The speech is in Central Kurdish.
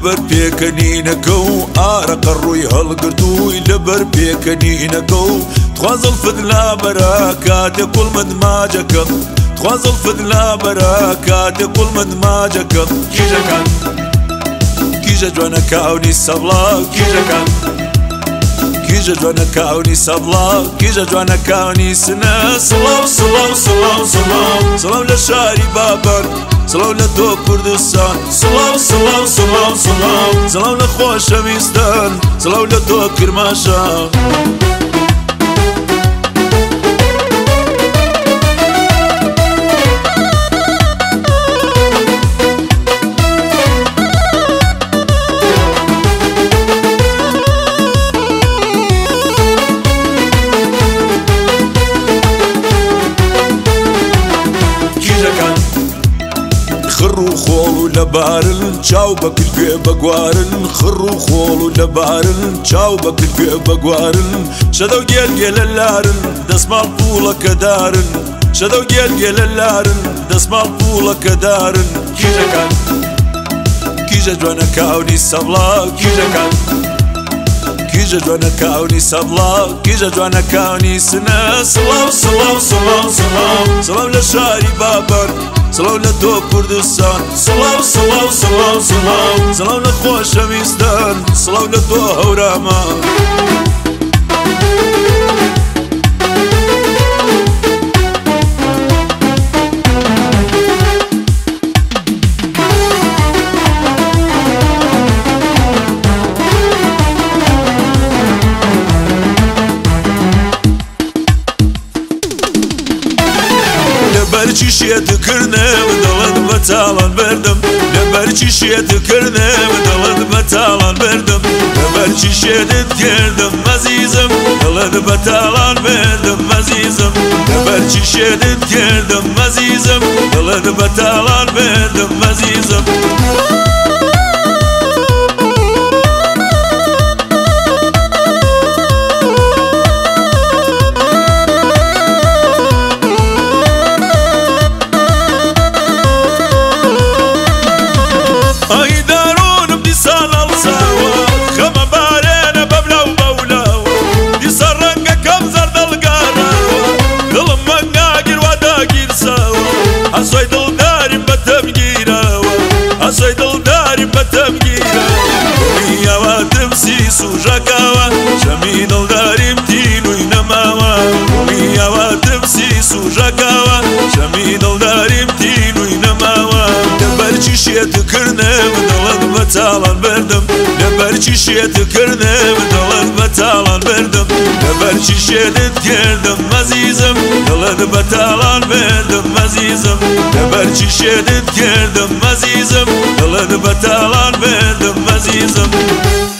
لەبەر پێکەنینەکە و ئارەقە ڕووی هەڵگرتووی لەبەر پێکەنینەکە و تخوازڵ فدلا بەرە کاتێ کوڵمت ماجەکەم تخوازڵ فدلا بەرە کاتێ کوڵمت ماجەکەم کیژەکان کیژە جوانە کاونی سەبڵا کیژەکان کیژە جوانە کاونی سەبڵا کیژە جوانە کاونی سنە سڵاو سڵاو سڵاو سڵاو سڵاو لە شاری بابەر سڵاو لە تۆ کوردستان سڵاو سڵاو سڵاو سڵاو سڵاو لە خۆشەویستان سڵاو لە تۆ کرماشان خڕ و خۆڵ و لەبارن چاو بەکر گوێ بەگوارن خڕ و خۆڵ و لەبارن چاو بەکر گوێ بەگوارن شەدە و گێلگێ لە لارن دەسماڵ پوڵەکە دارن شەدە و گێلگێ لە لارن دەسماڵ پوڵەکە دارن کیژەکان کیژە جوانە کاونی سەبڵا کیژەکان کیژە جوانە کاونی سەبڵا کیژە جوانە کاونی سنە سڵاو سڵاو سڵاو سڵاو سڵاو لە شاری بابەر سڵاو لە تۆ کوردستان سڵاو سڵاو سڵاو سڵاو سڵاو لە خۆشەویستان سڵاو لە تۆ هەورامان لەبەرچی شێتکردنێم دڵت بە تاڵان بردم لەبەرچی شێتکردنێم دڵت بە تاڵان بردم لەبەرچی شێتت کردم مەزیزم دڵت بە تاڵان بردم مەزیزم لەبەرچی شێتت کردم مەزیزم دڵت بە تاڵان بردم مەزیزم ئەسۆی دڵداریم بەتەم گیرەوە ئەسۆی دڵداریم بەتەم گیرەوە میاواتم سی سوژەکەوە شەمی دڵداریم تینووی نەماوە میاواتم سی سوژەکەوە شەمی دڵداریم تینووی نەماوە لەبەرچی شێتکردنێم دڵت بە تاڵان بردم لەبەرچی شێتکردنێم دڵت بە تاڵان بردم لەبەرچی شێتت کردم مەزیزم دڵت بە تاڵان بردم مەزیزم لەبەرچی شێتت کردم مەزیزم دڵت بە تاڵان بردم مەزیزم